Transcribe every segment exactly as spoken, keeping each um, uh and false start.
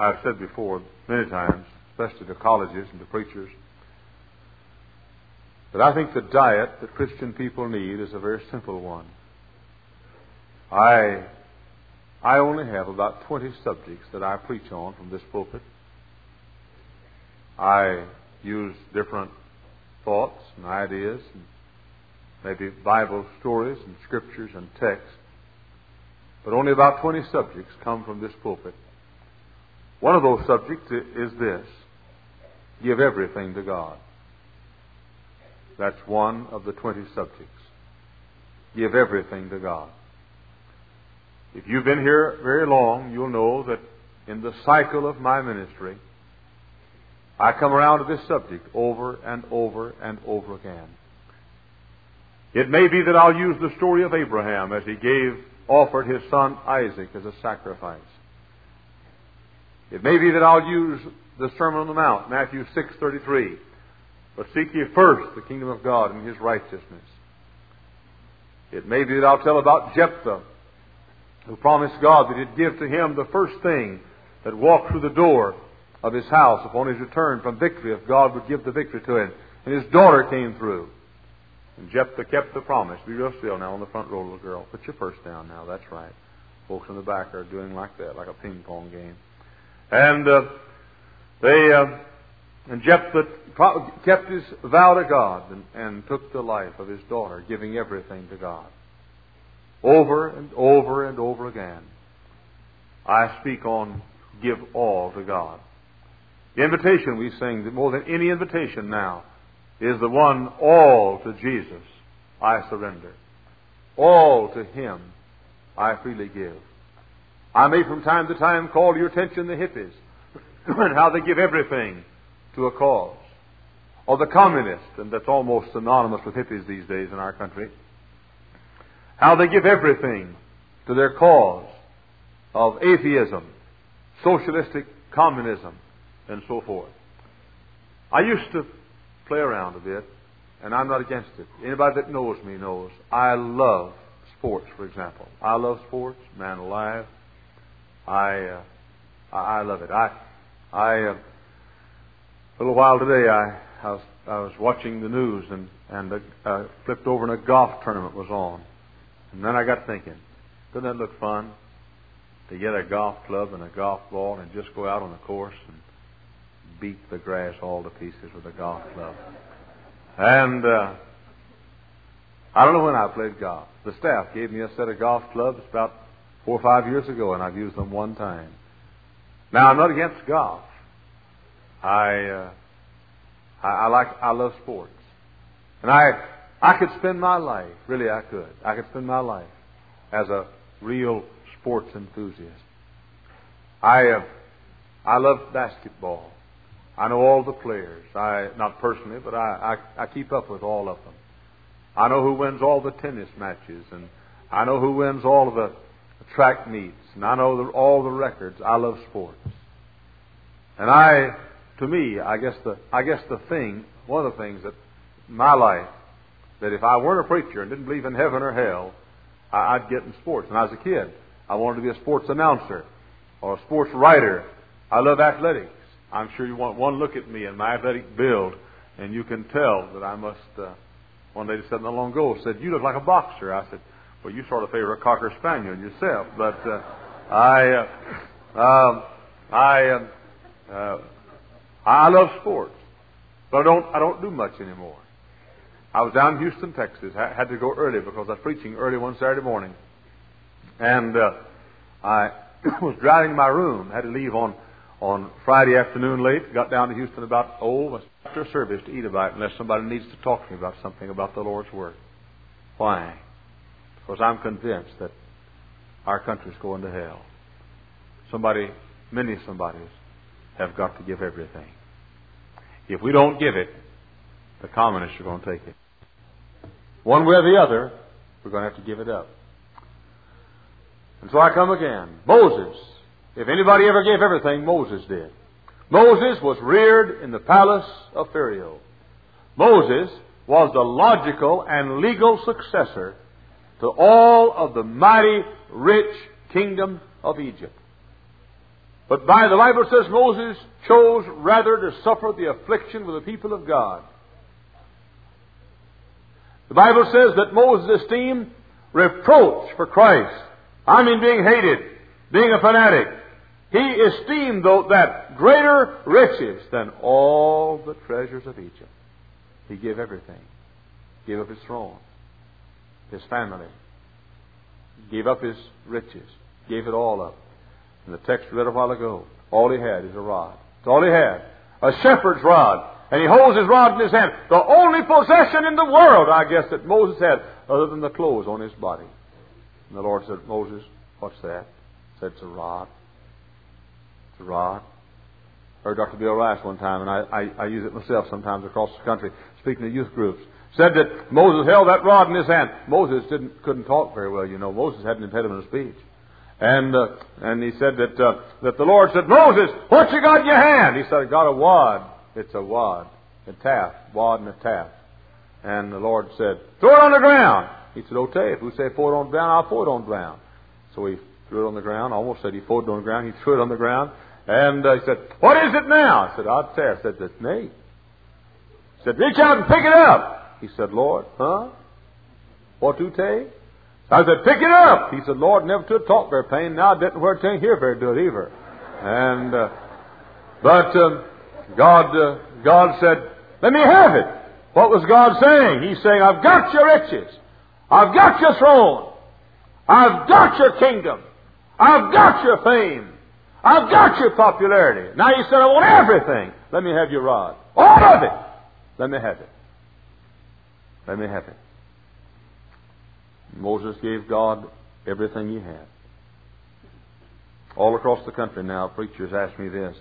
I've said before many times, especially to colleges and to preachers, that I think the diet that Christian people need is a very simple one. I I only have about twenty subjects that I preach on from this pulpit. I use different thoughts and ideas, and maybe Bible stories and scriptures and texts, but only about twenty subjects come from this pulpit. One of those subjects is this: give everything to God. That's one of the twenty subjects. Give everything to God. If you've been here very long, you'll know that in the cycle of my ministry, I come around to this subject over and over and over again. It may be that I'll use the story of Abraham as he gave, offered his son Isaac as a sacrifice. It may be that I'll use the Sermon on the Mount, Matthew six thirty-three. But seek ye first the kingdom of God and His righteousness. It may be that I'll tell about Jephthah, who promised God that He'd give to him the first thing that walked through the door of his house upon his return from victory, if God would give the victory to him. And his daughter came through. And Jephthah kept the promise. Be real still now on the front row, little girl. Put your purse down now. That's right. Folks in the back are doing like that, like a ping pong game. And uh, they uh, and Jephthah kept his vow to God and, and took the life of his daughter, giving everything to God. Over and over and over again, I speak on give all to God. The invitation we sing, more than any invitation now, is the one, all to Jesus I surrender. All to Him I freely give. I may from time to time call to your attention the hippies and how they give everything to a cause. Or the communists, and that's almost synonymous with hippies these days in our country. How they give everything to their cause of atheism, socialistic communism, and so forth. I used to play around a bit, and I'm not against it. Anybody that knows me knows I love sports, for example. I love sports, man alive. I uh, I love it. I I uh, a little while today I, I was I was watching the news and and uh, flipped over and a golf tournament was on, and then I got thinking, doesn't that look fun to get a golf club and a golf ball and just go out on the course and beat the grass all to pieces with a golf club? And uh, I don't know when I played golf. The staff gave me a set of golf clubs about four or five years ago, and I've used them one time. Now, I'm not against golf. I, uh, I, I like, I love sports, and I, I could spend my life, really, I could. I could spend my life as a real sports enthusiast. I, uh, I love basketball. I know all the players. I, not personally, but I, I, I keep up with all of them. I know who wins all the tennis matches, and I know who wins all of the track meets, and I know the, all the records. I love sports. And I, to me, I guess the, I guess the thing, one of the things that in my life, that if I weren't a preacher and didn't believe in heaven or hell, I, I'd get in sports. When I was a kid, I wanted to be a sports announcer or a sports writer. I love athletics. I'm sure you want one look at me and my athletic build, and you can tell that I must. Uh, one lady said not long ago, said, "You look like a boxer." I said, "Well, you sort of favor a cocker spaniel yourself." But uh, I, uh, um, I, uh, uh, I love sports, but I don't. I don't do much anymore. I was down in Houston, Texas. I had to go early because I was preaching early one Saturday morning, and uh, I was driving to my room. Had to leave on. On Friday afternoon late, got down to Houston about, oh, after service to eat a bite unless somebody needs to talk to me about something about the Lord's Word. Why? Because I'm convinced that our country's going to hell. Somebody, many somebodies, have got to give everything. If we don't give it, the communists are going to take it. One way or the other, we're going to have to give it up. And so I come again. Moses. If anybody ever gave everything, Moses did. Moses was reared in the palace of Pharaoh. Moses was the logical and legal successor to all of the mighty, rich kingdom of Egypt. But by the Bible says Moses chose rather to suffer the affliction with the people of God. The Bible says that Moses esteemed reproach for Christ. I mean being hated, being a fanatic. He esteemed though that greater riches than all the treasures of Egypt. He gave everything. Gave up his throne, his family, gave up his riches, gave it all up. And the text we read a while ago, all he had is a rod. It's all he had. A shepherd's rod. And he holds his rod in his hand. The only possession in the world, I guess, that Moses had, other than the clothes on his body. And the Lord said, Moses, what's that? He said, it's a rod. It's a rod. I heard Doctor Bill Rice one time, and I, I, I use it myself sometimes across the country, speaking to youth groups. Said that Moses held that rod in his hand. Moses didn't couldn't talk very well, you know. Moses had an impediment of speech. And uh, and he said that uh, that the Lord said, Moses, what you got in your hand? He said, I got a wad. It's a wad. A taff. Wad and a taff. And the Lord said, throw it on the ground. He said, okay, if we say throw it on the ground, I'll throw it on the ground. So he threw it on the ground. I almost said he threw it on the ground. He threw it on the ground. And uh, he said, what is it now? I said, I'd say. I said, it's me. He said, reach out and pick it up. He said, Lord, huh? What do you take? I said, pick it up. He said, Lord, never could talk very plain. Now I didn't wear it hear very good either. And, uh, but, um, God, uh, God said, let me have it. What was God saying? He's saying, I've got your riches. I've got your throne. I've got your kingdom. I've got your fame. I've got your popularity. Now he said, I want everything. Let me have your rod. All of it. Let me have it. Let me have it. Moses gave God everything he had. All across the country now, preachers ask me this.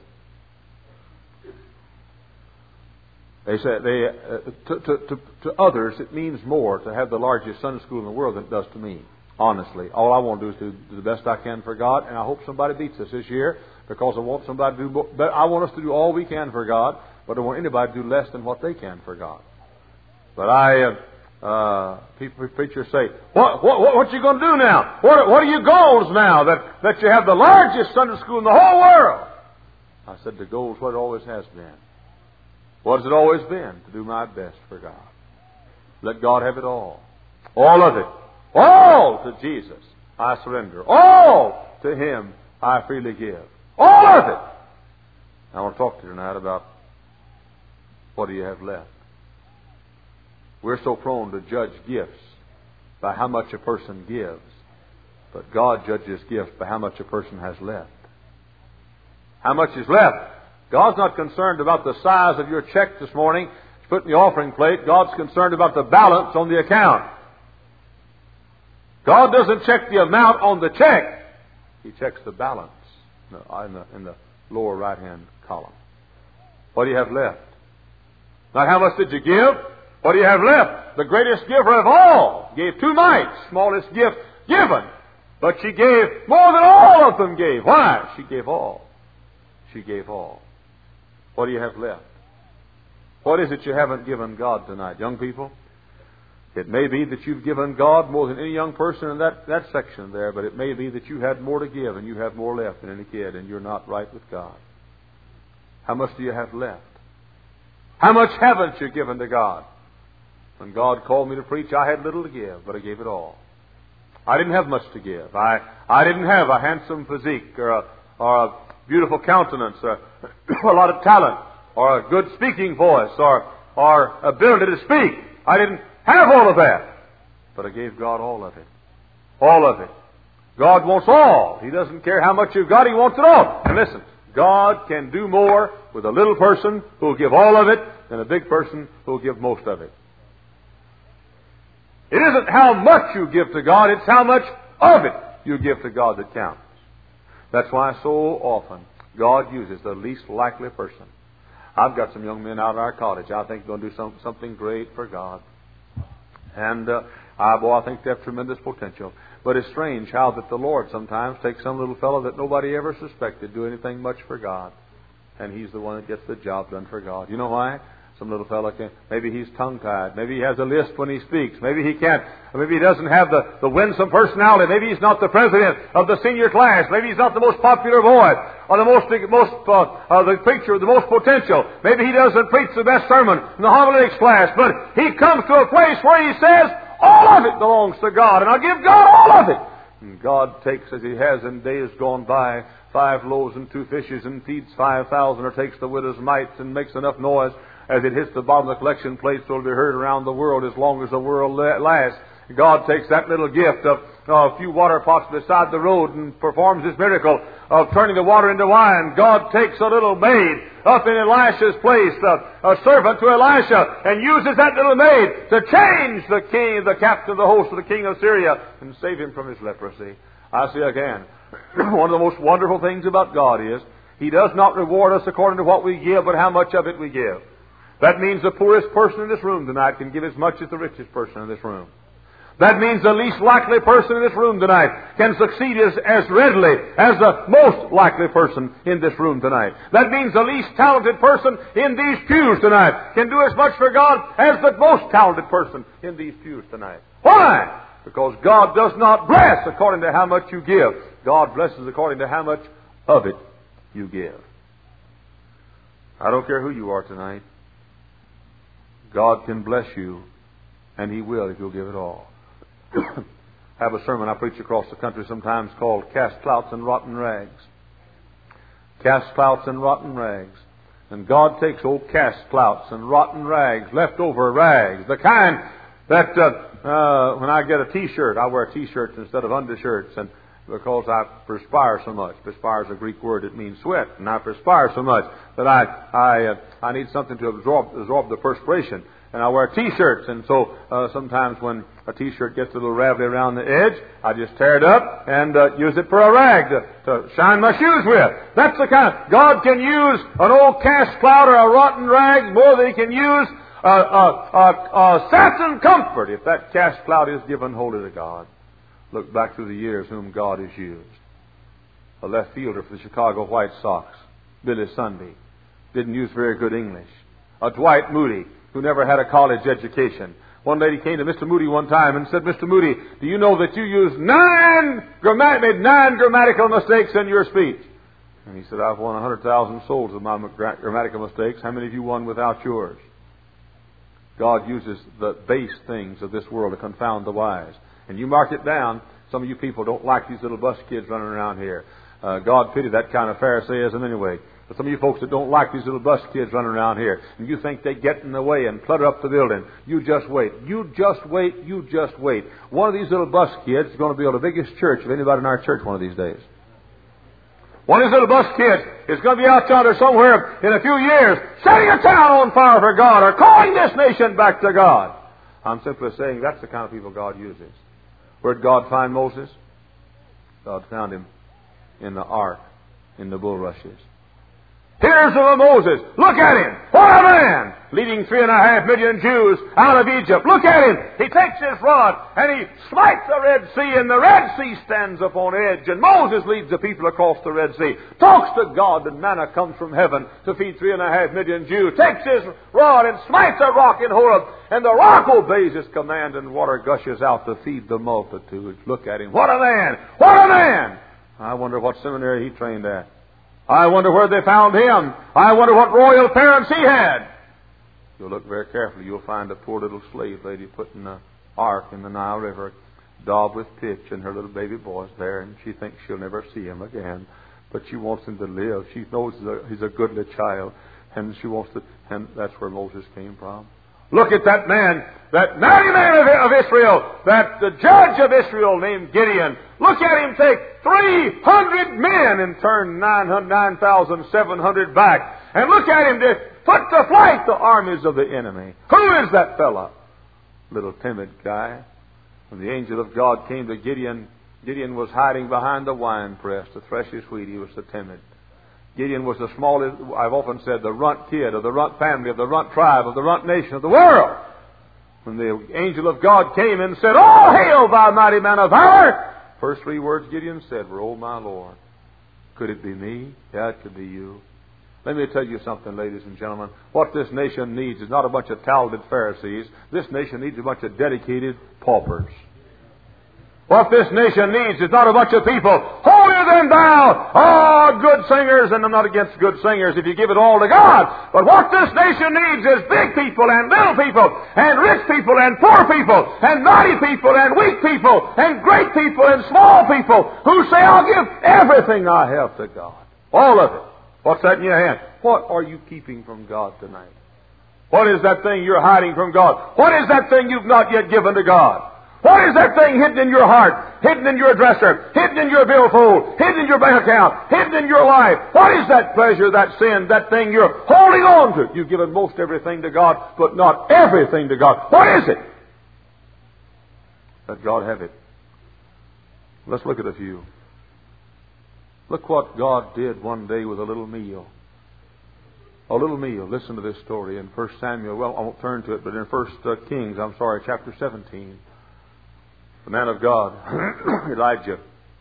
They say they uh, to, to, to, to others it means more to have the largest Sunday school in the world than it does to me. Honestly, all I want to do is to do the best I can for God, and I hope somebody beats us this year because I want somebody to do. More, but I want us to do all we can for God, but I don't want anybody to do less than what they can for God. But I, uh, uh, people, preachers say, what, what, what, what you going to do now? What, what are your goals now that, that you have the largest Sunday school in the whole world? I said, the goal is what it always has been. What has it always been? To do my best for God. Let God have it all. All of it. All to Jesus I surrender. All to Him I freely give. All of it. I want to talk to you tonight about what do you have left. We're so prone to judge gifts by how much a person gives. But God judges gifts by how much a person has left. How much is left? God's not concerned about the size of your check this morning. It's put in the offering plate. God's concerned about the balance on the account. God doesn't check the amount on the check. He checks the balance in the, in the lower right-hand column. What do you have left? Not how much did you give? What do you have left? The greatest giver of all gave two mites, smallest gift given. But she gave more than all of them gave. Why? She gave all. She gave all. What do you have left? What is it you haven't given God tonight, young people? It may be that you've given God more than any young person in that, that section there, but it may be that you had more to give and you have more left than any kid, and you're not right with God. How much do you have left? How much haven't you given to God? When God called me to preach, I had little to give, but I gave it all. I didn't have much to give. I, I didn't have a handsome physique or a, or a beautiful countenance or a lot of talent or a good speaking voice or, or ability to speak. I didn't have all of that. But I gave God all of it. All of it. God wants all. He doesn't care how much you've got. He wants it all. And listen, God can do more with a little person who will give all of it than a big person who will give most of it. It isn't how much you give to God, it's how much of it you give to God that counts. That's why so often God uses the least likely person. I've got some young men out of our college. I think they're going to do some, something great for God. And uh, I, boy, I think they have tremendous potential. But it's strange how that the Lord sometimes takes some little fellow that nobody ever suspected do anything much for God. And he's the one that gets the job done for God. You know why? Some little fellow can, maybe he's tongue-tied. Maybe he has a lisp when he speaks. Maybe he can't. Maybe he doesn't have the, the winsome personality. Maybe he's not the president of the senior class. Maybe he's not the most popular boy or the most, most uh, uh, the preacher with the most potential. Maybe he doesn't preach the best sermon in the homiletics class. But he comes to a place where he says, all of it belongs to God, and I'll give God all of it. And God takes, as He has in days gone by, five loaves and two fishes and feeds five thousand, or takes the widow's mites and makes enough noise as it hits the bottom of the collection plate so it'll be heard around the world as long as the world lasts. God takes that little gift of uh, a few water pots beside the road and performs this miracle of turning the water into wine. God takes a little maid up in Elisha's place, uh, a servant to Elisha, and uses that little maid to change the king, the captain of the host of the king of Syria, and save him from his leprosy. I say again, one of the most wonderful things about God is He does not reward us according to what we give, but how much of it we give. That means the poorest person in this room tonight can give as much as the richest person in this room. That means the least likely person in this room tonight can succeed as, as readily as the most likely person in this room tonight. That means the least talented person in these pews tonight can do as much for God as the most talented person in these pews tonight. Why? Because God does not bless according to how much you give. God blesses according to how much of it you give. I don't care who you are tonight. God can bless you, and He will if you'll give it all. I have a sermon I preach across the country sometimes called Cast Clouts and Rotten Rags. Cast clouts and rotten rags. And God takes old cast clouts and rotten rags, leftover rags, the kind that uh, uh, when I get a T-shirt, I wear T-shirts instead of undershirts, and because I perspire so much. Perspire is a Greek word. It means sweat. And I perspire so much that I I uh, I need something to absorb absorb the perspiration. And I wear T-shirts. And so uh, sometimes when a T-shirt gets a little ravelly around the edge, I just tear it up and uh, use it for a rag to, to shine my shoes with. That's the kind. God can use an old cast clout or a rotten rag more than He can use a, a, a, a satin comfort if that cast clout is given wholly to God. Look back through the years whom God has used. A left fielder for the Chicago White Sox, Billy Sunday, didn't use very good English. A Dwight Moody, who never had a college education. One lady came to Mister Moody one time and said, Mister Moody, do you know that you used nine, grammat- made nine grammatical mistakes in your speech? And he said, I've won one hundred thousand souls with my grammatical mistakes. How many of you won without yours? God uses the base things of this world to confound the wise. And you mark it down, some of you people don't like these little bus kids running around here. Uh, God pity that kind of Pharisaism anyway. But some of you folks that don't like these little bus kids running around here, and you think they get in the way and clutter up the building, you just wait. You just wait. You just wait. One of these little bus kids is going to build the biggest church of anybody in our church one of these days. One of these little bus kids is going to be out yonder somewhere in a few years, setting a town on fire for God, or calling this nation back to God. I'm simply saying that's the kind of people God uses. Where did God find Moses? God found him in the ark, in the bulrushes. Here's the Moses. Look at him. What a man! Leading three and a half million Jews out of Egypt. Look at him. He takes his rod and he smites the Red Sea, and the Red Sea stands upon edge. And Moses leads the people across the Red Sea. Talks to God, and manna comes from heaven to feed three and a half million Jews. Takes his rod and smites a rock in Horeb, and the rock obeys his command, and water gushes out to feed the multitudes. Look at him. What a man! What a man! I wonder what seminary he trained at. I wonder where they found him. I wonder what royal parents he had. If you'll look very carefully, you'll find a poor little slave lady put in the ark in the Nile River, daubed with pitch, and her little baby boy's there, and she thinks she'll never see him again. But she wants him to live. She knows he's a, he's a goodly child, and she wants to, and that's where Moses came from. Look at that man, that mighty man of, of Israel, that the judge of Israel named Gideon. Look at him take three hundred men and turn nine thousand seven hundred back. And look at him to put to flight the armies of the enemy. Who is that fellow? Little timid guy. When the angel of God came to Gideon, Gideon was hiding behind the winepress to thresh his wheat. He was so timid. Gideon was the smallest, I've often said, the runt kid of the runt family, of the runt tribe, of the runt nation of the world. When the angel of God came and said, "All hail, thou mighty man of valor!" First three words Gideon said were, "Oh, my Lord, could it be me?" Yeah, it could be you. Let me tell you something, ladies and gentlemen. What this nation needs is not a bunch of talented Pharisees. This nation needs a bunch of dedicated paupers. What this nation needs is not a bunch of people holier than thou, oh, good singers, and I'm not against good singers if you give it all to God. But what this nation needs is big people and little people, and rich people and poor people, and naughty people and weak people, and great people and small people who say, I'll give everything I have to God. All of it. What's that in your hand? What are you keeping from God tonight? What is that thing you're hiding from God? What is that thing you've not yet given to God? What is that thing hidden in your heart, hidden in your dresser, hidden in your billfold, hidden in your bank account, hidden in your life? What is that pleasure, that sin, that thing you're holding on to? You've given most everything to God, but not everything to God. What is it? Let God have it. Let's look at a few. Look what God did one day with a little meal. A little meal. Listen to this story in First Samuel. Well, I won't turn to it, but in First Kings, I'm sorry, chapter seventeen. The man of God, Elijah,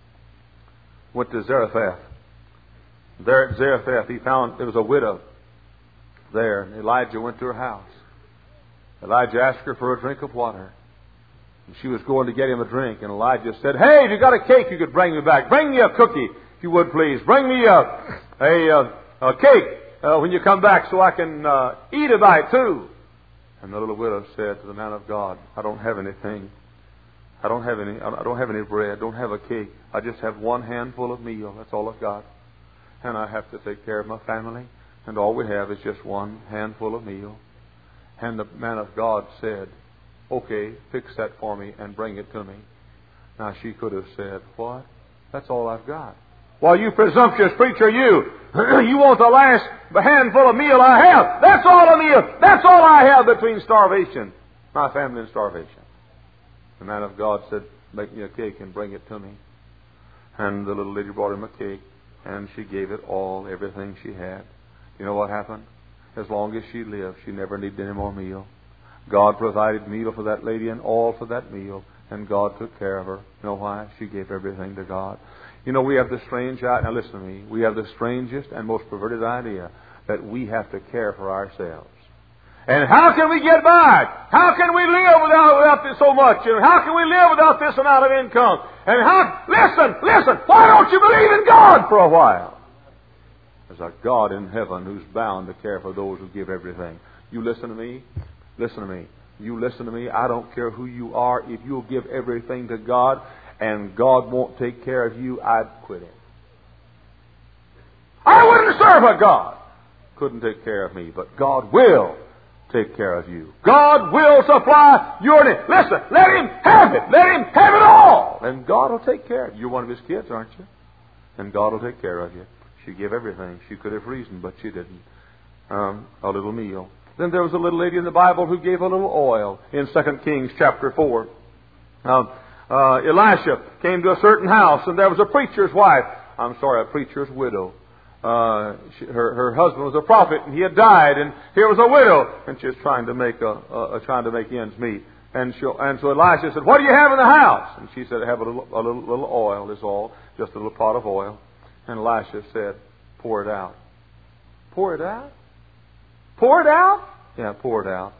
went to Zarephath. There at Zarephath, he found there was a widow there, and Elijah went to her house. Elijah asked her for a drink of water. And she was going to get him a drink, and Elijah said, hey, if you got a cake, you could bring me back. Bring me a cookie, if you would, please. Bring me a, a, a, a cake uh, when you come back so I can uh, eat a bite, too. And the little widow said to the man of God, I don't have anything. I don't have any, I don't have any bread. I don't have a cake. I just have one handful of meal. That's all I've got. And I have to take care of my family. And all we have is just one handful of meal. And the man of God said, okay, fix that for me and bring it to me. Now she could have said, what? That's all I've got. Well, you presumptuous preacher, you. You want the last handful of meal I have. That's all of meal. That's all I have between starvation, my family and starvation. The man of God said, make me a cake and bring it to me. And the little lady brought him a cake, and she gave it all, everything she had. You know what happened? As long as she lived, she never needed any more meal. God provided meal for that lady and all for that meal, and God took care of her. You know why? She gave everything to God. You know, we have the strange idea. Now listen to me. We have the strangest and most perverted idea that we have to care for ourselves. And how can we get by? How can we live without, without this so much? And how can we live without this amount of income? And how, listen, listen, why don't you believe in God for a while? There's a God in heaven who's bound to care for those who give everything. You listen to me? Listen to me. You listen to me. I don't care who you are. If you'll give everything to God and God won't take care of you, I'd quit Him. I wouldn't serve a God couldn't take care of me, but God will take care of you. God will supply your need. Listen, let Him have it. Let Him have it all. And God will take care of you. You're one of His kids, aren't you? And God will take care of you. She gave everything. She could have reasoned, but she didn't. Um, a little meal. Then there was a little lady in the Bible who gave a little oil in Second Kings chapter four. Um, uh, Elisha came to a certain house, and there was a preacher's wife. I'm sorry, a preacher's widow. Uh, she, her, her husband was a prophet, and he had died, and here was a widow, and she was trying to make a, a, a trying to make ends meet. And, she, and so Elisha said, "What do you have in the house?" And she said, "I have a little, a little, little oil. Is all, just a little pot of oil." And Elisha said, "Pour it out." Pour it out? Pour it out? Yeah, pour it out.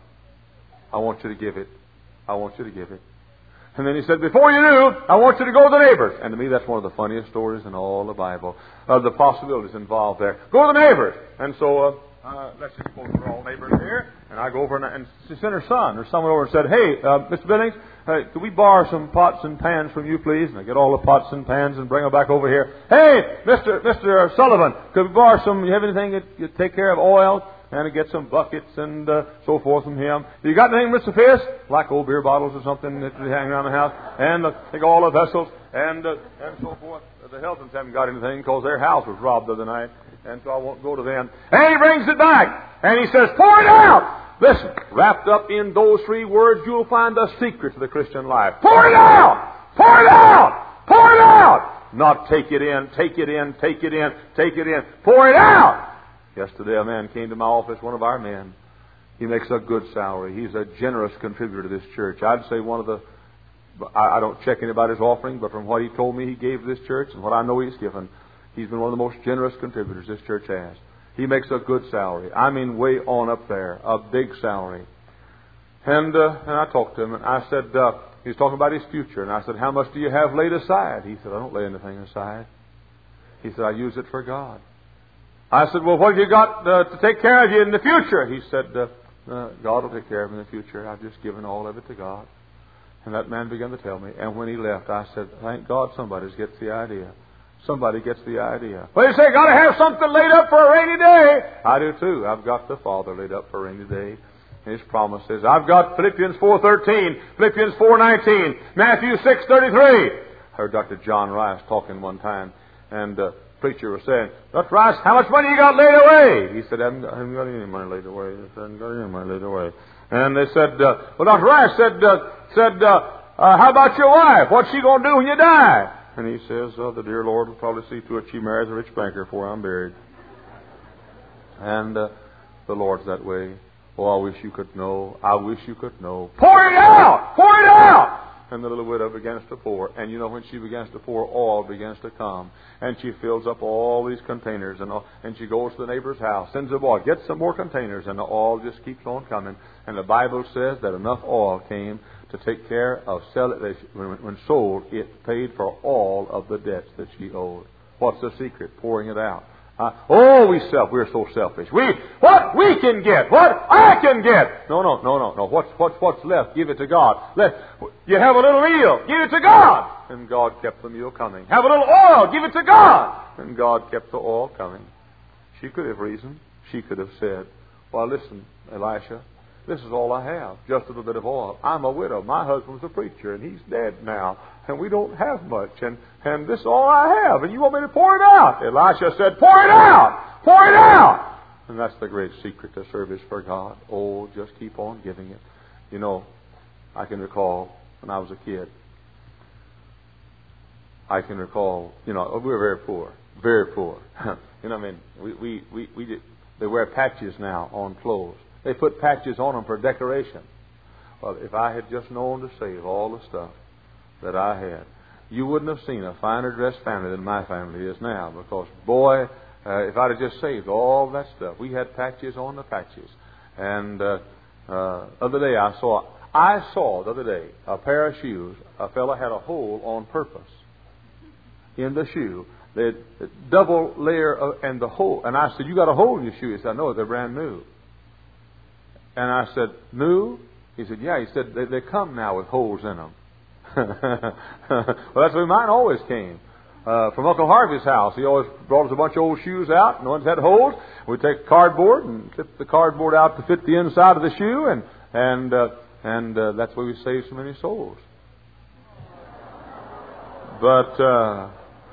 I want you to give it. I want you to give it. And then he said, "Before you knew, I want you to go to the neighbors." And to me, that's one of the funniest stories in all the Bible. Uh, the possibilities involved there. Go to the neighbors. And so, uh, uh, let's just suppose we're all neighbors here. And I go over and, and she sent her son or someone over and said, "Hey, uh, Mister Billings, uh, could we borrow some pots and pans from you, please?" And I get all the pots and pans and bring them back over here. "Hey, Mister Mister Sullivan, could we borrow some, you have anything that you take care of, oil?" And I get some buckets and uh, so forth from him. "You got anything, Mister Fisk?" Like old beer bottles or something that they hang around the house. And uh, take all the vessels and uh, and so forth. The Heltons haven't got anything because their house was robbed the other night. And so I won't go to them. And he brings it back. And he says, "Pour it out." Listen, wrapped up in those three words, you'll find the secret to the Christian life. Pour it out! Pour it out! Pour it out! Not take it in, take it in, take it in, take it in. Pour it out! Yesterday a man came to my office, one of our men. He makes a good salary. He's a generous contributor to this church. I'd say one of the, I, I don't check anybody's offering, but from what he told me he gave to this church and what I know he's given, he's been one of the most generous contributors this church has. He makes a good salary. I mean, way on up there. A big salary. And uh, and I talked to him, and I said, uh, he was talking about his future. And I said, how much do you have laid aside? He said, I don't lay anything aside. He said, I use it for God. I said, well, what have you got uh, to take care of you in the future? He said, uh, uh, God will take care of me in the future. I've just given all of it to God. And that man began to tell me. And when he left, I said, thank God somebody gets the idea. Somebody gets the idea. Well, you say, got to have something laid up for a rainy day. I do too. I've got the Father laid up for a rainy day. His promise says, I've got Philippians four thirteen, Philippians four nineteen, Matthew six thirty-three. I heard Doctor John Rice talking one time, and uh, preacher was saying, Doctor Rice, how much money you got laid away? He said, I haven't got, I haven't got any money laid away. He said, I haven't got any money laid away. And they said, uh, well, Doctor Rice said, uh, said, uh, uh, how about your wife? What's she going to do when you die? And he says, oh, the dear Lord will probably see to it she marries a rich banker before I'm buried. And uh, the Lord's that way. Oh, I wish you could know. I wish you could know. Pour it out! Pour it out! And the little widow begins to pour. And you know, when she begins to pour, oil begins to come. And she fills up all these containers. And all, and she goes to the neighbor's house, sends a boy, gets some more containers. And the oil just keeps on coming. And the Bible says that enough oil came to take care of sell it. When, when sold, it paid for all of the debts that she owed. What's the secret? Pouring it out. Uh, oh, we self, we're so selfish. We, what we can get, what I can get. No, no, no, no, no. What's, what's, what's left? Give it to God. Let, you have a little meal. Give it to God. And God kept the meal coming. Have a little oil. Give it to God. And God kept the oil coming. She could have reasoned. She could have said, well, listen, Elisha, this is all I have. Just a little bit of oil. I'm a widow. My husband's a preacher, and he's dead now. And we don't have much. And, and this is all I have. And you want me to pour it out? Elisha said, pour it out! Pour it out! And that's the great secret to service for God. Oh, just keep on giving it. You know, I can recall when I was a kid. I can recall, you know, we were very poor. Very poor. You know what I mean? We, we, we, we did, they wear patches now on clothes. They put patches on them for decoration. Well, if I had just known to save all the stuff that I had, you wouldn't have seen a finer dressed family than my family is now. Because, boy, uh, if I'd have just saved all that stuff, we had patches on the patches. And uh, uh, the other day I saw, I saw the other day a pair of shoes. A fellow had a hole on purpose in the shoe. The double layer of, and the hole. And I said, you got a hole in your shoe? He said, no, they're brand new. And I said, new? He said, yeah. He said, they, they come now with holes in them. Well, that's the way mine always came. Uh, from Uncle Harvey's house, he always brought us a bunch of old shoes out, and the ones had holes. We'd take cardboard and clip the cardboard out to fit the inside of the shoe, and and uh, and uh, that's why we saved so many souls. But uh,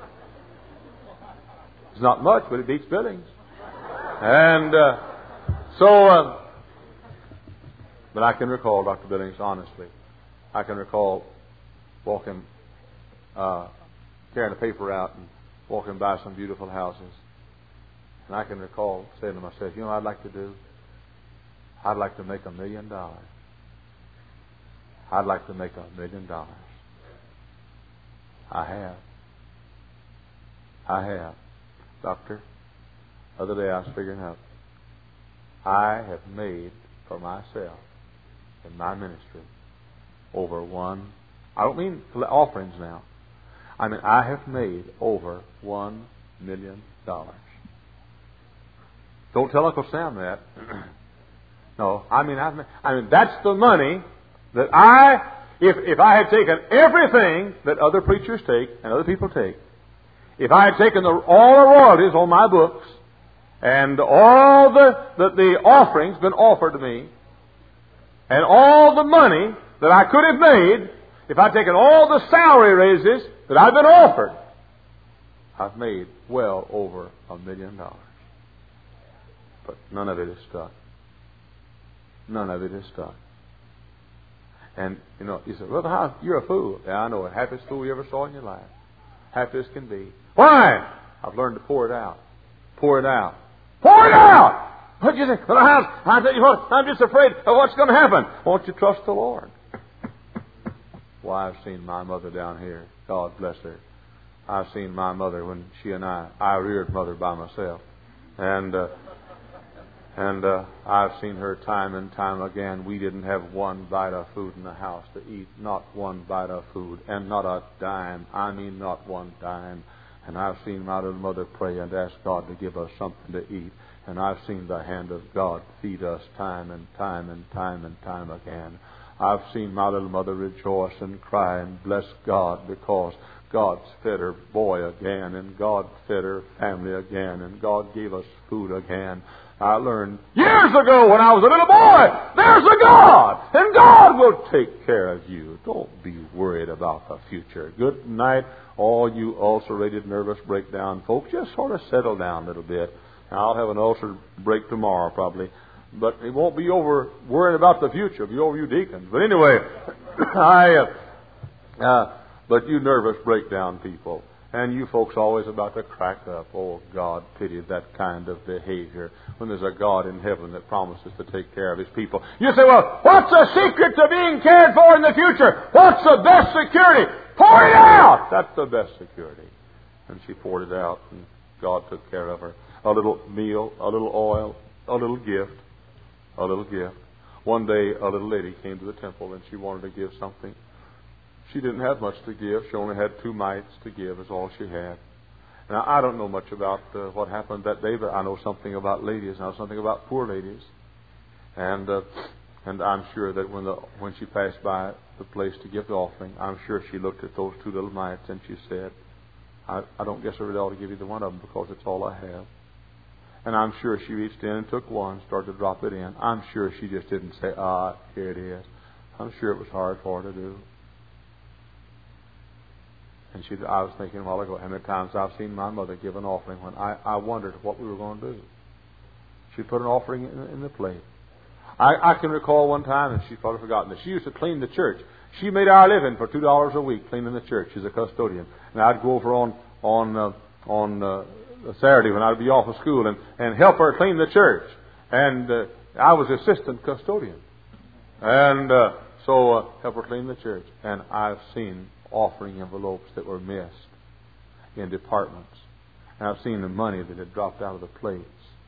it's not much, but it beats Billings. And uh, so... Uh, But I can recall, Doctor Billings, honestly, I can recall walking, uh, carrying a paper out and walking by some beautiful houses. And I can recall saying to myself, you know what I'd like to do? I'd like to make a million dollars. I'd like to make a million dollars. I have. I have. Doctor, the other day I was figuring out, I have made for myself in my ministry over one, I don't mean offerings now. I mean, I have made over one million dollars. Don't tell Uncle Sam that. No, I mean, I've made, I mean, that's the money that I, if, if I had taken everything that other preachers take and other people take, if I had taken the, all the royalties on my books and all the, the, the offerings been offered to me, and all the money that I could have made, if I'd taken all the salary raises that I've been offered, I've made well over a million dollars. But none of it is stuck. None of it is stuck. And, you know, you say, Brother House, you're a fool. Yeah, I know it. Happiest fool you ever saw in your life. Happy as can be. Why? I've learned to pour it out. Pour it out. Pour it out! What do you think? Brother House, I tell you what, I'm just afraid of what's going to happen. Won't you trust the Lord? Well, I've seen my mother down here. God bless her. I've seen my mother when she and I, I reared mother by myself. And uh, and uh, I've seen her time and time again. We didn't have one bite of food in the house to eat, not one bite of food, and not a dime. I mean, not one dime. And I've seen my little mother pray and ask God to give us something to eat. And I've seen the hand of God feed us time and time and time and time again. I've seen my little mother rejoice and cry and bless God because God's fed her boy again, and God fed her family again, and God gave us food again. I learned years ago when I was a little boy, there's a God, and God will take care of you. Don't be worried about the future. Good night, all you ulcerated nervous breakdown folks. Just sort of settle down a little bit. I'll have an ulcer break tomorrow probably, but it won't be over worrying about the future. It'll be over you deacons. But anyway, I, uh, uh, but you nervous breakdown people, and you folks always about to crack up. Oh, God pity that kind of behavior when there's a God in heaven that promises to take care of His people. You say, well, what's the secret to being cared for in the future? What's the best security? Pour it out! That's the best security. And she poured it out, and God took care of her. A little meal, a little oil, a little gift, a little gift. One day, a little lady came to the temple, and she wanted to give something. She didn't have much to give. She only had two mites to give, is all she had. Now, I don't know much about uh, what happened that day, but I know something about ladies. I know something about poor ladies. And uh, and I'm sure that when the when she passed by the place to give the offering, I'm sure she looked at those two little mites and she said, I, I don't guess I really ought to give either one of them because it's all I have. And I'm sure she reached in and took one, started to drop it in. I'm sure she just didn't say, ah, here it is. I'm sure it was hard for her to do. And she, I was thinking a while ago, how many times I've seen my mother give an offering when I, I wondered what we were going to do. She'd put an offering in, in the plate. I, I can recall one time, and she's probably forgotten this, she used to clean the church. She made our living for two dollars a week cleaning the church. She's a custodian. And I'd go over on on uh, on uh, Saturday when I'd be off of school and, and help her clean the church. And uh, I was assistant custodian. And uh, so uh, help her clean the church. And I've seen offering envelopes that were missed in departments. And I've seen the money that had dropped out of the plates.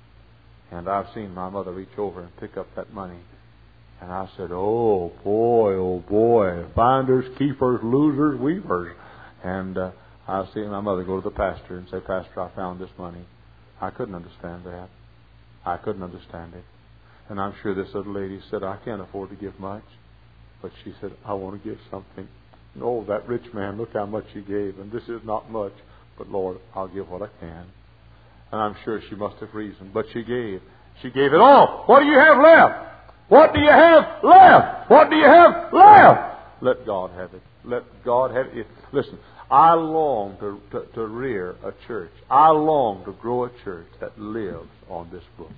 And I've seen my mother reach over and pick up that money. And I said, oh, boy, oh, boy, finders, keepers, losers, weepers. And uh, I've seen my mother go to the pastor and say, Pastor, I found this money. I couldn't understand that. I couldn't understand it. And I'm sure this little lady said, I can't afford to give much. But she said, I want to give something. No, that rich man, look how much he gave. And this is not much. But, Lord, I'll give what I can. And I'm sure she must have reasoned. But she gave. She gave it all. What do you have left? What do you have left? What do you have left? Let God have it. Let God have it. Listen, I long to, to, to rear a church. I long to grow a church that lives on this book.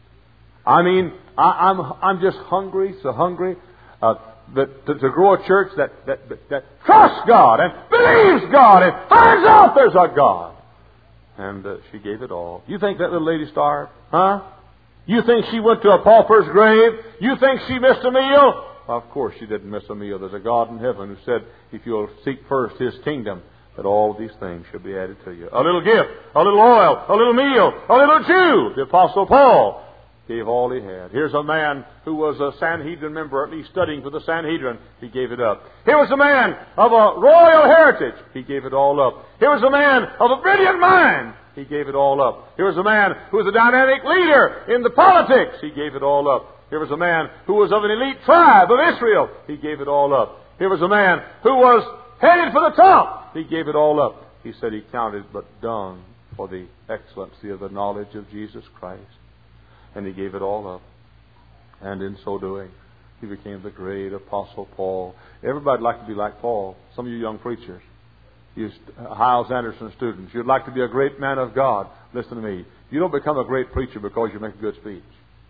I mean, I, I'm I'm just hungry, so hungry uh, that, to, to grow a church that, that, that, that trusts God and believes God and finds out there's a God. And uh, she gave it all. You think that little lady starved? Huh? You think she went to a pauper's grave? You think she missed a meal? Well, of course she didn't miss a meal. There's a God in heaven who said, if you'll seek first His kingdom, that all of these things shall be added to you. A little gift, a little oil, a little meal, a little Jew. The Apostle Paul gave all he had. Here's a man who was a Sanhedrin member, at least studying for the Sanhedrin. He gave it up. Here was a man of a royal heritage. He gave it all up. Here was a man of a brilliant mind. He gave it all up. Here was a man who was a dynamic leader in the politics. He gave it all up. Here was a man who was of an elite tribe of Israel. He gave it all up. Here was a man who was headed for the top. He gave it all up. He said he counted but dung for the excellency of the knowledge of Jesus Christ. And he gave it all up. And in so doing, he became the great Apostle Paul. Everybody'd like to be like Paul. Some of you young preachers, you Hiles Anderson students, you'd like to be a great man of God. Listen to me. You don't become a great preacher because you make a good speech.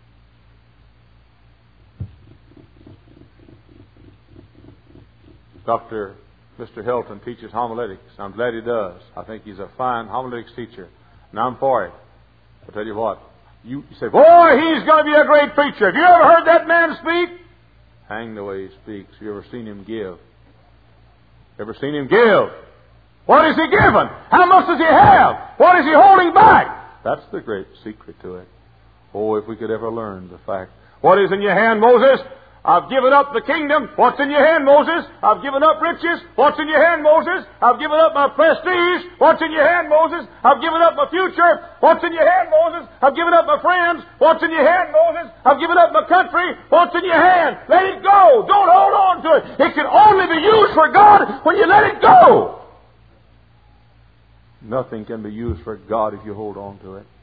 Doctor Mister Hilton teaches homiletics. I'm glad he does. I think he's a fine homiletics teacher. And I'm for it. I'll tell you what. You say, boy, he's going to be a great preacher. Have you ever heard that man speak? Hang the way he speaks. Have you ever seen him give? Ever seen him give? What is he giving? How much does he have? What is he holding back? That's the great secret to it. Oh, if we could ever learn the fact. What is in your hand, Moses? I've given up the kingdom. What's in your hand, Moses? I've given up riches. What's in your hand, Moses? I've given up my prestige. What's in your hand, Moses? I've given up my future. What's in your hand, Moses? I've given up my friends. What's in your hand, Moses? I've given up my country. What's in your hand? Let it go. Don't hold on to it. It can only be used for God when you let it go. Nothing can be used for God if you hold on to it.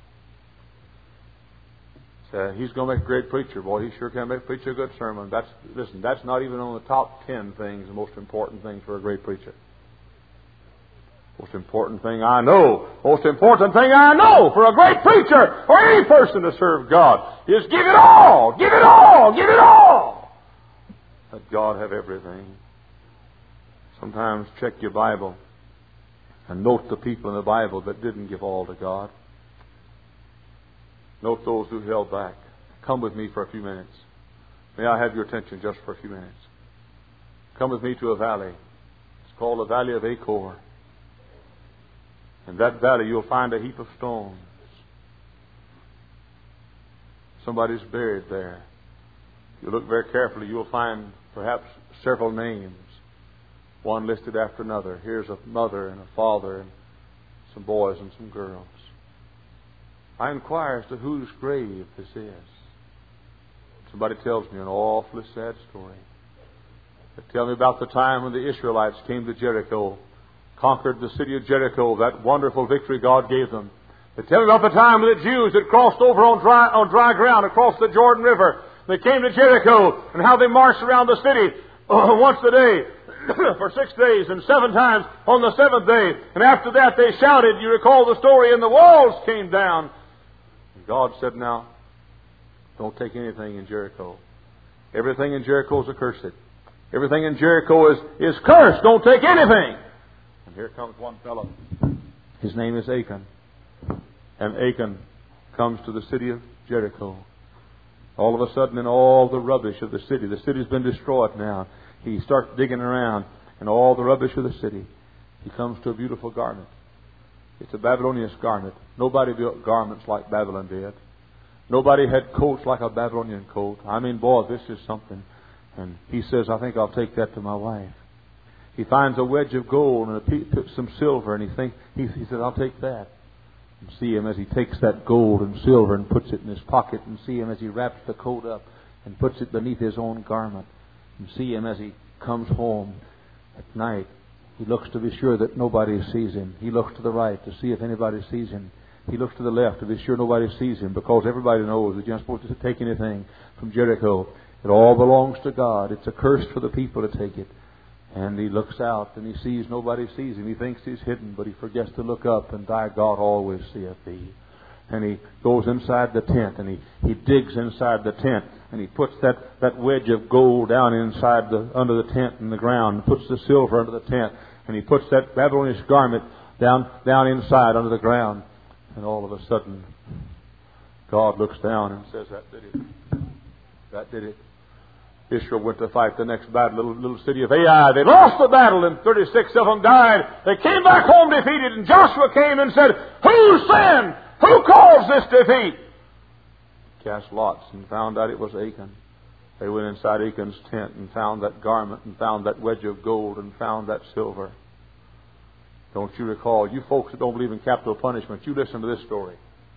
Uh, he's going to make a great preacher. Boy, he sure can make preach a good sermon. That's listen. That's not even on the top ten things, the most important things for a great preacher. Most important thing I know, most important thing I know for a great preacher or any person to serve God is give it all, give it all, give it all. Let God have everything. Sometimes check your Bible and note the people in the Bible that didn't give all to God. Note those who held back. Come with me for a few minutes. May I have your attention just for a few minutes? Come with me to a valley. It's called the Valley of Achor. In that valley you'll find a heap of stones. Somebody's buried there. If you look very carefully, you'll find perhaps several names, one listed after another. Here's a mother and a father and some boys and some girls. I inquire as to whose grave this is. Somebody tells me an awfully sad story. They tell me about the time when the Israelites came to Jericho, conquered the city of Jericho, that wonderful victory God gave them. They tell me about the time when the Jews had crossed over on dry, on dry ground across the Jordan River. They came to Jericho and how they marched around the city uh, once a day for six days and seven times on the seventh day. And after that they shouted, you recall the story, and the walls came down. God said, now, don't take anything in Jericho. Everything in Jericho is accursed. Everything in Jericho is, is cursed. Don't take anything. And here comes one fellow. His name is Achan. And Achan comes to the city of Jericho. All of a sudden, in all the rubbish of the city, the city's been destroyed now. He starts digging around in all the rubbish of the city. He comes to a beautiful garment. It's a Babylonian garment. Nobody built garments like Babylon did. Nobody had coats like a Babylonian coat. I mean, boy, this is something. And he says, I think I'll take that to my wife. He finds a wedge of gold and a piece, some silver, and he thinks, he, he says, I'll take that. And see him as he takes that gold and silver and puts it in his pocket, and see him as he wraps the coat up and puts it beneath his own garment. And see him as he comes home at night. He looks to be sure that nobody sees him. He looks to the right to see if anybody sees him. He looks to the left to be sure nobody sees him, because everybody knows that you're not supposed to take anything from Jericho. It all belongs to God. It's a curse for the people to take it. And he looks out and he sees nobody sees him. He thinks he's hidden, but he forgets to look up, and thy God always seeth thee. And he goes inside the tent, and he, he digs inside the tent, and he puts that, that wedge of gold down inside the under the tent in the ground, and puts the silver under the tent, and he puts that Babylonian garment down down inside under the ground. And all of a sudden, God looks down and says, that did it. That did it. Israel went to fight the next battle, little, little city of Ai. They lost the battle, and thirty-six of them died. They came back home defeated, and Joshua came and said, who sinned? Who caused this defeat? Cast lots and found out it was Achan. They went inside Achan's tent and found that garment and found that wedge of gold and found that silver. Don't you recall? You folks that don't believe in capital punishment, you listen to this story.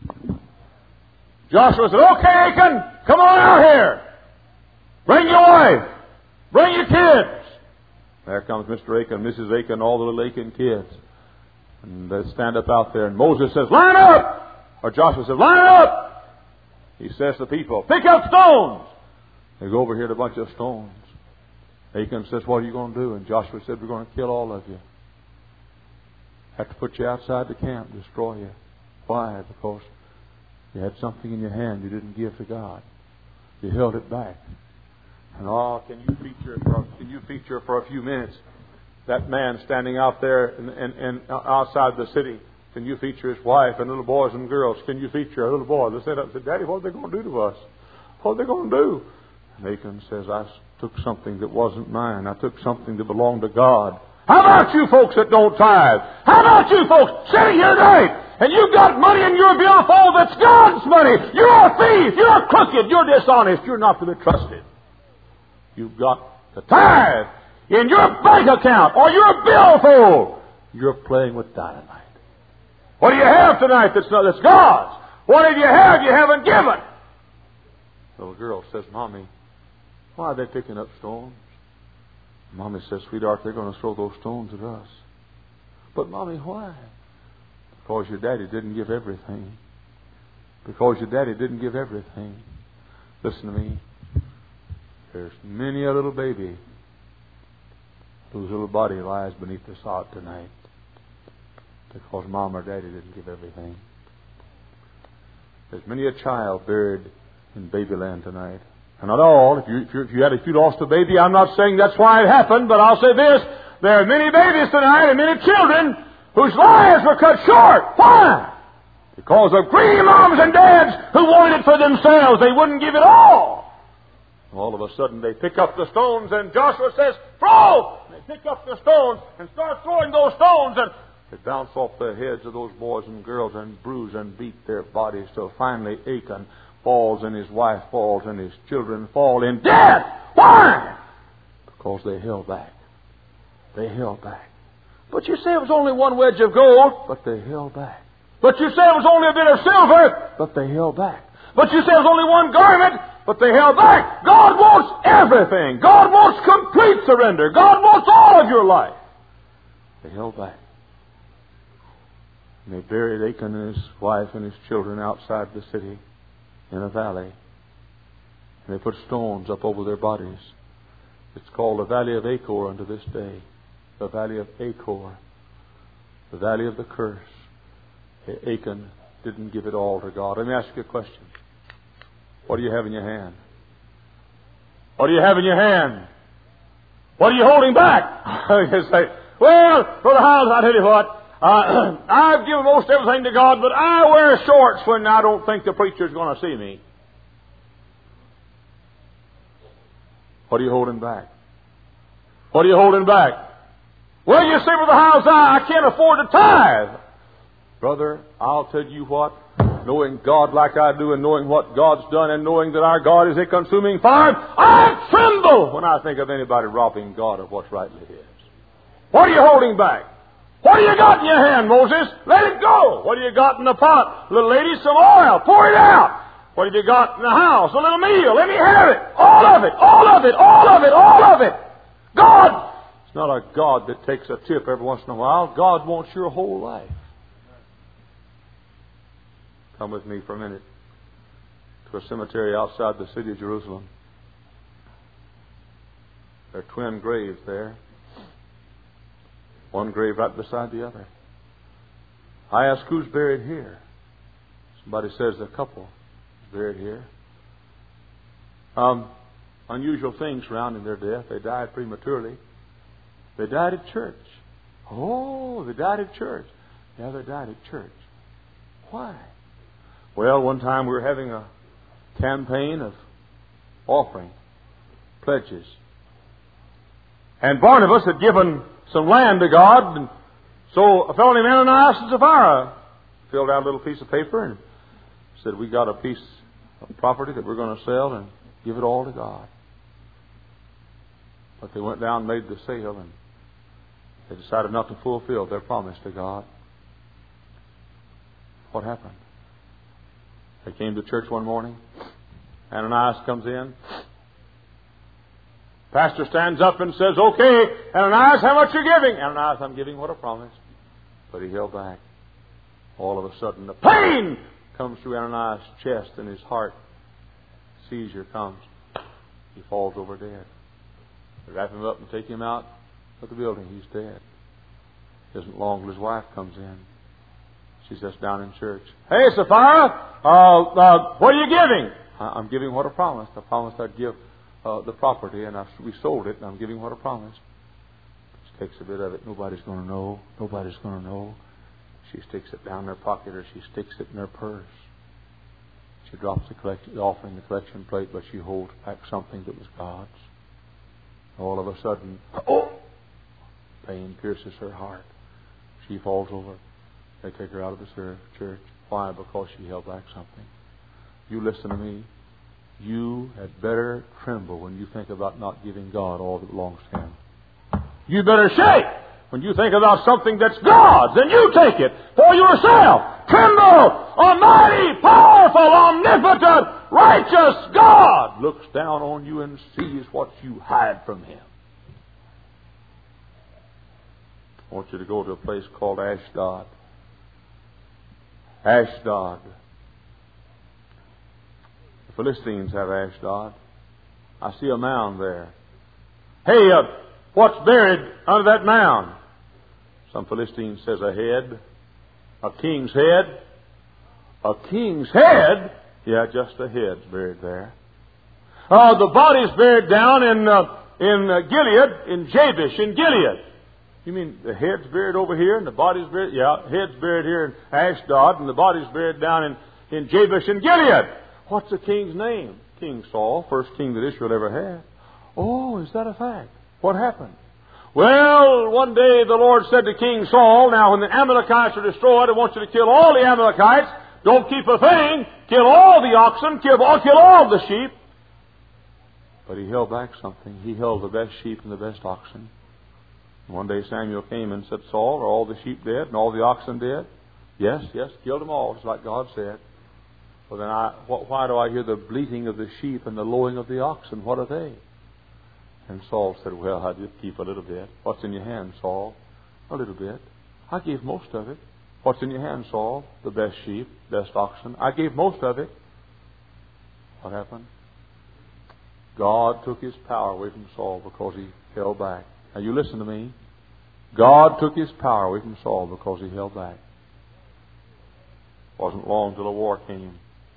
Joshua said, okay, Achan, come on out here. Bring your wife. Bring your kids. There comes Mister Achan, Missus Achan, all the little Achan kids. And they stand up out there, and Moses says, line up! Or Joshua says, line up! He says to the people, pick up stones! They go over here to a bunch of stones. Achan says, what are you going to do? And Joshua said, we're going to kill all of you. Have to put you outside the camp, destroy you. Why? Because you had something in your hand you didn't give to God. You held it back. And oh, can you feature for can you feature for a few minutes that man standing out there and, and, and outside the city? Can you feature his wife and little boys and girls? Can you feature a little boy that said, said, Daddy, what are they going to do to us? What are they going to do? And Achan says, I took something that wasn't mine. I took something that belonged to God. How about you folks that don't tithe? How about you folks sitting here tonight and you've got money in your billfold that's God's money? You're a thief. You're crooked. You're dishonest. You're not to be trusted. You've got the tithe in your bank account or your billfold. You're playing with dynamite. What do you have tonight that's, not, that's God's? What do you have you haven't given? The little girl says, Mommy, why are they picking up stones? Mommy says, Sweetheart, they're going to throw those stones at us. But Mommy, why? Because your daddy didn't give everything. Because your daddy didn't give everything. Listen to me. There's many a little baby whose little body lies beneath the sod tonight because Mom or Daddy didn't give everything. There's many a child buried in babyland tonight. And not all. If you, if you, if you had, if you lost a baby, I'm not saying that's why it happened, but I'll say this. There are many babies tonight and many children whose lives were cut short. Why? Because of greedy moms and dads who wanted it for themselves. They wouldn't give it all. All of a sudden they pick up the stones and Joshua says, throw! And they pick up the stones and start throwing those stones and they bounce off the heads of those boys and girls and bruise and beat their bodies till finally Achan falls and his wife falls and his children fall in death. Why? Because they held back. They held back. But you say it was only one wedge of gold. But they held back. But you say it was only a bit of silver. But they held back. But you say it was only one garment. But they held back. God wants everything. God wants complete surrender. God wants all of your life. They held back. And they buried Achan and his wife and his children outside the city in a valley. And they put stones up over their bodies. It's called the Valley of Achor unto this day. The Valley of Achor. The Valley of the Curse. Achan didn't give it all to God. Let me ask you a question. What do you have in your hand? What do you have in your hand? What are you holding back? You say, well, Brother Howes, I'll tell you what. Uh, I've given most everything to God, but I wear shorts when I don't think the preacher's going to see me. What are you holding back? What are you holding back? Well, you say, Brother Howes, I, I can't afford to tithe. Brother, I'll tell you what. Knowing God like I do and knowing what God's done and knowing that our God is a consuming fire, I tremble when I think of anybody robbing God of what's rightly His. What are you holding back? What do you got in your hand, Moses? Let it go. What do you got in the pot? Little lady, some oil. Pour it out. What have you got in the house? A little meal. Let me have it. All of it. All of it. All of it. All of it. God. It's not a God that takes a tip every once in a while. God wants your whole life. Come with me for a minute to a cemetery outside the city of Jerusalem. There are twin graves there. One grave right beside the other. I ask, who's buried here? Somebody says a couple is buried here. Um, unusual things surrounding their death. They died prematurely. They died at church. Oh, they died at church. Yeah, they died at church. Why? Well, one time we were having a campaign of offering, pledges. And Barnabas had given some land to God. And so a fellow named Ananias and Sapphira filled out a little piece of paper and said, we got a piece of property that we're going to sell and give it all to God. But they went down and made the sale and they decided not to fulfill their promise to God. What happened? They came to church one morning. Ananias comes in. Pastor stands up and says, okay, Ananias, how much are you giving? Ananias, I'm giving what I promised. But he held back. All of a sudden, the pain comes through Ananias' chest and his heart. Seizure comes. He falls over dead. They wrap him up and take him out of the building. He's dead. It isn't long till his wife comes in. She's just down in church. Hey, Sapphira, uh, uh, what are you giving? I'm giving what I promised. I promised I'd give uh, the property, and I, we sold it, and I'm giving what I promised. She takes a bit of it. Nobody's going to know. Nobody's going to know. She sticks it down in her pocket, or she sticks it in her purse. She drops the, collect- the offering, the collection plate, but she holds back something that was God's. All of a sudden, oh! Pain pierces her heart. She falls over. They take her out of the church. Why? Because she held back something. You listen to me. You had better tremble when you think about not giving God all that belongs to Him. You better shake when you think about something that's God's and you take it for yourself. Tremble! Almighty, powerful, omnipotent, righteous God looks down on you and sees what you hide from Him. I want you to go to a place called Ashdod. Ashdod. The Philistines have Ashdod. I see a mound there. Hey, uh, what's buried under that mound? Some Philistine says a head. A king's head. A king's head? Yeah, just a head's buried there. Uh, the body's buried down in uh, in uh, Gilead, in Jabesh, in Gilead. You mean the head's buried over here and the body's buried? Yeah, head's buried here in Ashdod and the body's buried down in, in Jabesh and Gilead. What's the king's name? King Saul, first king that Israel ever had. Oh, is that a fact? What happened? Well, one day the Lord said to King Saul, now when the Amalekites are destroyed, I want you to kill all the Amalekites. Don't keep a thing. Kill all the oxen. Kill all, kill all the sheep. But he held back something. He held the best sheep and the best oxen. One day Samuel came and said, Saul, are all the sheep dead and all the oxen dead? Yes, yes, killed them all, just like God said. Well, then I, wh- why do I hear the bleating of the sheep and the lowing of the oxen? What are they? And Saul said, well, I did keep a little bit. What's in your hand, Saul? A little bit. I gave most of it. What's in your hand, Saul? The best sheep, best oxen. I gave most of it. What happened? God took His power away from Saul because he held back. Now you listen to me. God took His power away from Saul because he held back. It wasn't long till a war came.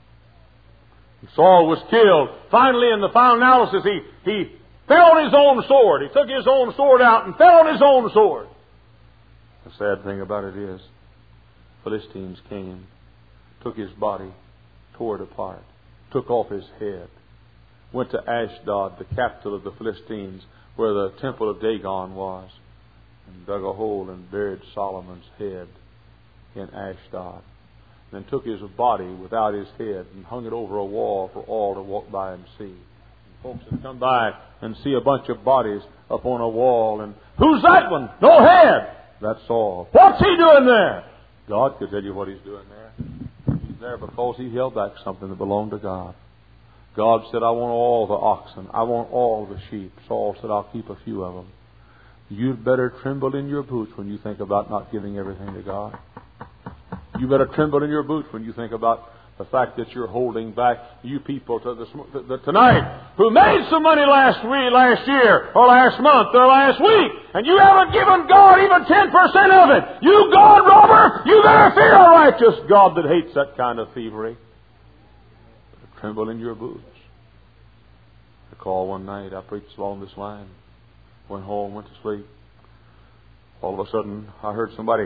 Saul was killed. Finally, in the final analysis, he, he fell on his own sword. He took his own sword out and fell on his own sword. The sad thing about it is, Philistines came, took his body, tore it apart, took off his head, went to Ashdod, the capital of the Philistines, where the temple of Dagon was, and dug a hole and buried Solomon's head in Ashdod. Then took his body without his head and hung it over a wall for all to walk by and see. And folks would come by and see a bunch of bodies up on a wall, and who's that one? No head. That's Saul. What's he doing there? God could tell you what he's doing there. He's there because he held back something that belonged to God. God said, I want all the oxen. I want all the sheep. Saul said, I'll keep a few of them. You'd better tremble in your boots when you think about not giving everything to God. You better tremble in your boots when you think about the fact that you're holding back you people to the, to the, tonight who made some money last week, last year, or last month, or last week, and you haven't given God even ten percent of it. You God robber, you better fear a righteous God that hates that kind of thievery. Tremble in your boots. I called one night, I preached along this line, went home, went to sleep. All of a sudden, I heard somebody.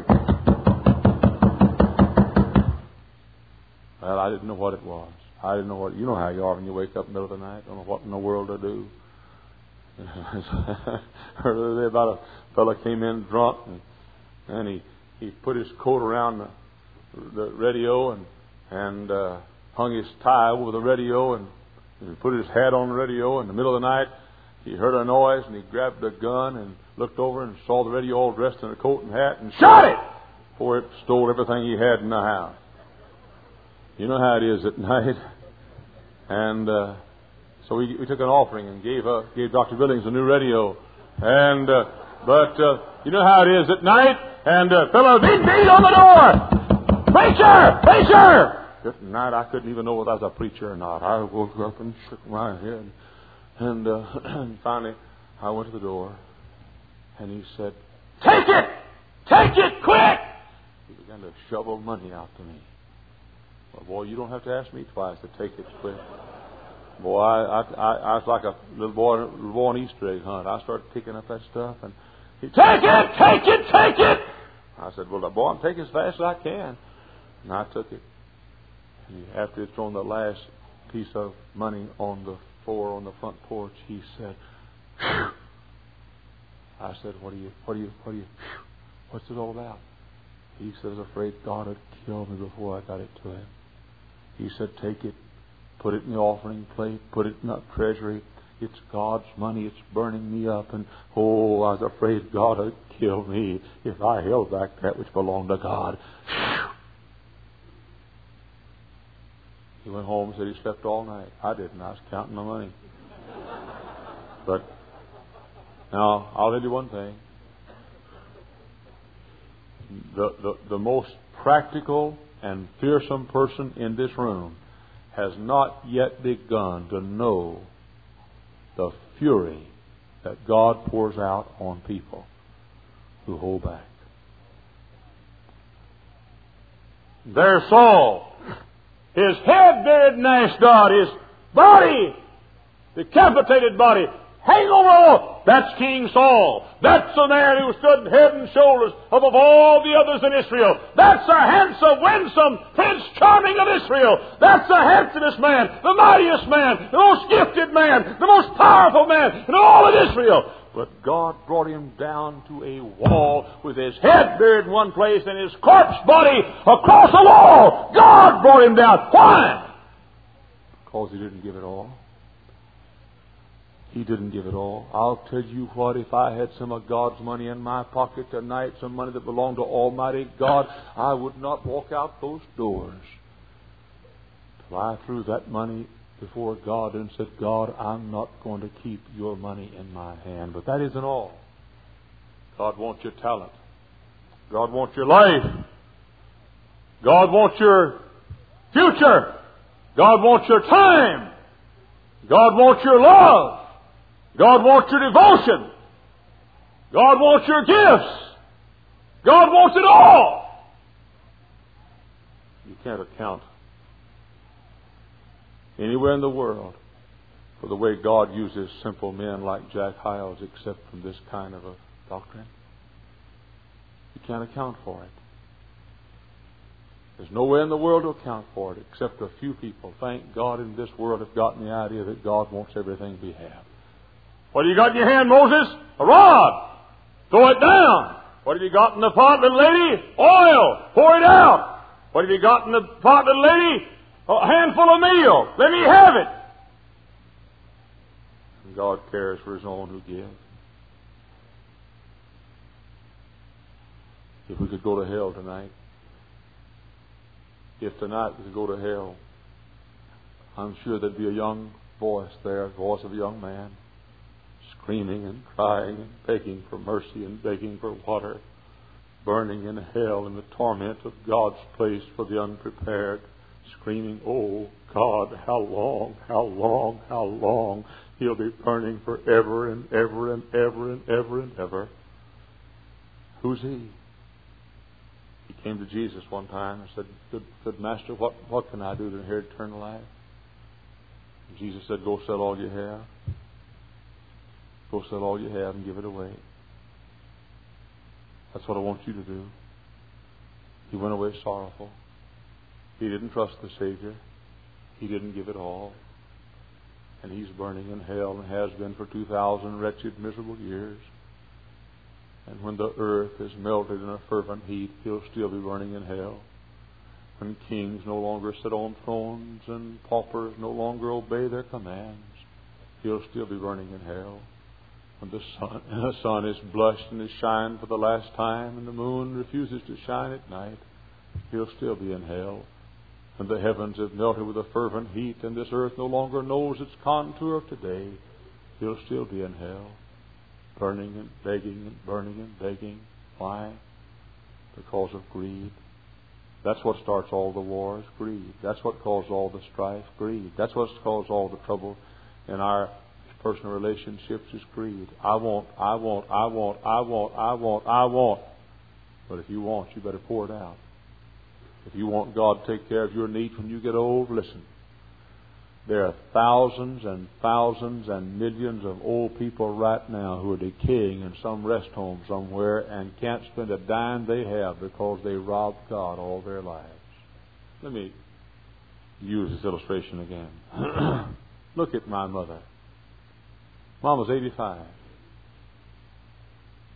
Well, I didn't know what it was. I didn't know what. You know how you are when you wake up in the middle of the night. Don't know what in the world to do. Heard the other day about a fellow came in drunk, and, and he he put his coat around the, the radio and and. Uh, hung his tie over the radio and he put his hat on the radio. In the middle of the night, he heard a noise and he grabbed a gun and looked over and saw the radio all dressed in a coat and hat and shot it before it stole everything he had in the house. You know how it is at night. And uh, so we, we took an offering and gave uh, gave Doctor Billings a new radio. And uh, but uh, you know how it is at night. And uh, fellow beat beat on the door. Preacher, preacher. At night, I couldn't even know whether I was a preacher or not. I woke up and shook my head. And, uh, and finally, I went to the door. And he said, take it! Take it quick! He began to shovel money out to me. Well, boy, you don't have to ask me twice to take it quick. Boy, I, I, I, I was like a little boy, little boy on Easter egg hunt. I started picking up that stuff. And he, take it! Take it! Take it! I said, well, boy, I'm taking it as fast as I can. And I took it. After he'd thrown the last piece of money on the floor on the front porch, he said, phew, I said, what are you, what are you, what are you, what's it all about? He said, I was afraid God would kill me before I got it to him. He said, take it, put it in the offering plate, put it in the treasury. It's God's money. It's burning me up. And, oh, I was afraid God would kill me if I held back that which belonged to God. He went home and said he slept all night. I didn't. I was counting my money. But now, I'll tell you one thing. The, the, the most practical and fearsome person in this room has not yet begun to know the fury that God pours out on people who hold back. There's Saul. His head buried in Ashdod. His body, decapitated body, hang over a wall. That's King Saul. That's the man who stood head and shoulders above all the others in Israel. That's the handsome, winsome Prince Charming of Israel. That's the handsomest man, the mightiest man, the most gifted man, the most powerful man in all of Israel. But God brought him down to a wall with his head buried in one place and his corpse body across a wall. God brought him down. Why? Because he didn't give it all. He didn't give it all. I'll tell you what, if I had some of God's money in my pocket tonight, some money that belonged to Almighty God, I would not walk out those doors till I threw that money before God and said, God, I'm not going to keep your money in my hand. But that isn't all. God wants your talent. God wants your life. God wants your future. God wants your time. God wants your love. God wants your devotion. God wants your gifts. God wants it all. You can't account anywhere in the world for the way God uses simple men like Jack Hyles except from this kind of a doctrine. You can't account for it. There's no way in the world to account for it except a few people, thank God, in this world have gotten the idea that God wants everything we have. What have you got in your hand, Moses? A rod. Throw it down. What have you got in the pot, little lady? Oil. Pour it out. What have you got in the pot, little lady? A handful of meal. Let me have it. And God cares for His own who give. If we could go to hell tonight, if tonight we could go to hell, I'm sure there'd be a young voice there, a voice of a young man, screaming and crying and begging for mercy and begging for water, burning in hell in the torment of God's place for the unprepared, screaming, oh God, how long, how long, how long? He'll be burning forever and ever and ever and ever and ever. Who's he? He came to Jesus one time and said, good, good Master, what, what can I do to inherit eternal life? And Jesus said, go sell all you have. Go sell all you have and give it away. That's what I want you to do. He went away sorrowful. He didn't trust the Savior. He didn't give it all. And he's burning in hell and has been for two thousand wretched, miserable years. And when the earth is melted in a fervent heat, he'll still be burning in hell. When kings no longer sit on thrones and paupers no longer obey their commands, he'll still be burning in hell. When the sun, the sun is blushed and is shined for the last time, and the moon refuses to shine at night, he'll still be in hell. When the heavens have melted with a fervent heat, and this earth no longer knows its contour of today, he'll still be in hell, burning and begging and burning and begging. Why? Because of greed. That's what starts all the wars, greed. That's what causes all the strife, greed. That's what causes all the trouble in our personal relationships is greed. I want, I want, I want, I want, I want, I want. But if you want, you better pour it out. If you want God to take care of your needs when you get old, listen. There are thousands and thousands and millions of old people right now who are decaying in some rest home somewhere and can't spend a dime they have because they robbed God all their lives. Let me use this illustration again. Look at my mother. Mom was eighty-five.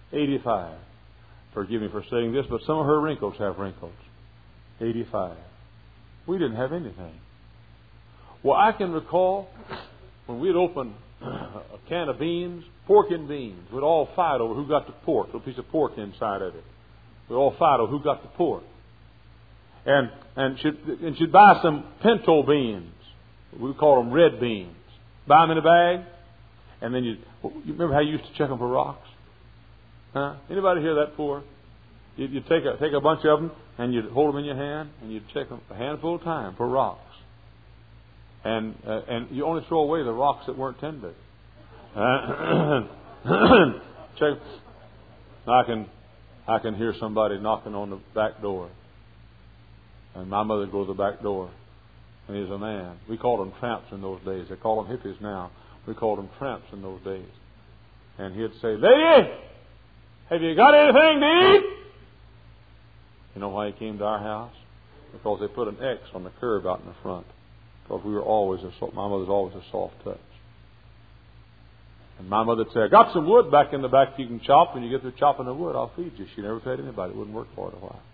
eighty-five. Forgive me for saying this, but some of her wrinkles have wrinkles. eighty-five. We didn't have anything. Well, I can recall when we'd open a can of beans, pork and beans, we'd all fight over who got the pork, a piece of pork inside of it. We'd all fight over who got the pork. And and she'd, and she'd buy some pinto beans. We call them red beans. Buy them in a bag, and then you you remember how you used to check them for rocks? Huh? Anybody hear that before? You'd, you'd take a take a bunch of them, and you'd hold them in your hand, and you'd check them a handful of time for rocks. And uh, and you only throw away the rocks that weren't tender. Uh, check. I can I can hear somebody knocking on the back door. And my mother would go to the back door, and he's a man. We called them tramps in those days. They call them hippies now. We called them tramps in those days. And he'd say, "Lady, have you got anything to eat?" You know why he came to our house? Because they put an X on the curb out in the front. Because we were always a soft, my mother's always a soft touch. And my mother would say, "I got some wood back in the back you can chop. When you get through chopping the wood, I'll feed you." She never fed anybody. It wouldn't work for her a while.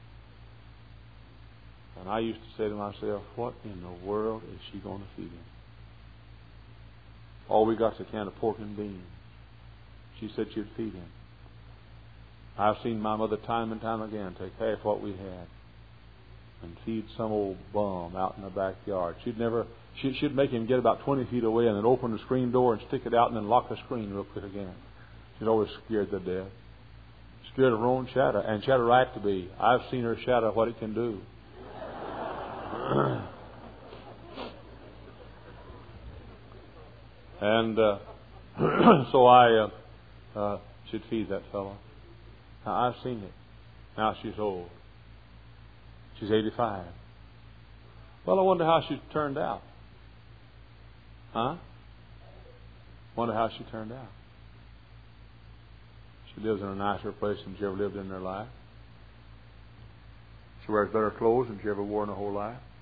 And I used to say to myself, what in the world is she going to feed him? All we got is a can of pork and beans. She said she'd feed him. I've seen my mother time and time again take half what we had and feed some old bum out in the backyard. She'd never, she, she'd make him get about twenty feet away and then open the screen door and stick it out and then lock the screen real quick again. She's always scared to death. Scared of her own shadow. And she had a right to be. I've seen her shadow, what it can do. And uh, so I uh, uh, should feed that fellow. Now, I've seen it. Now she's old. She's eighty-five. Well, I wonder how she turned out. Huh? Wonder how she turned out. She lives in a nicer place than she ever lived in her life. She wears better clothes than she ever wore in her whole life.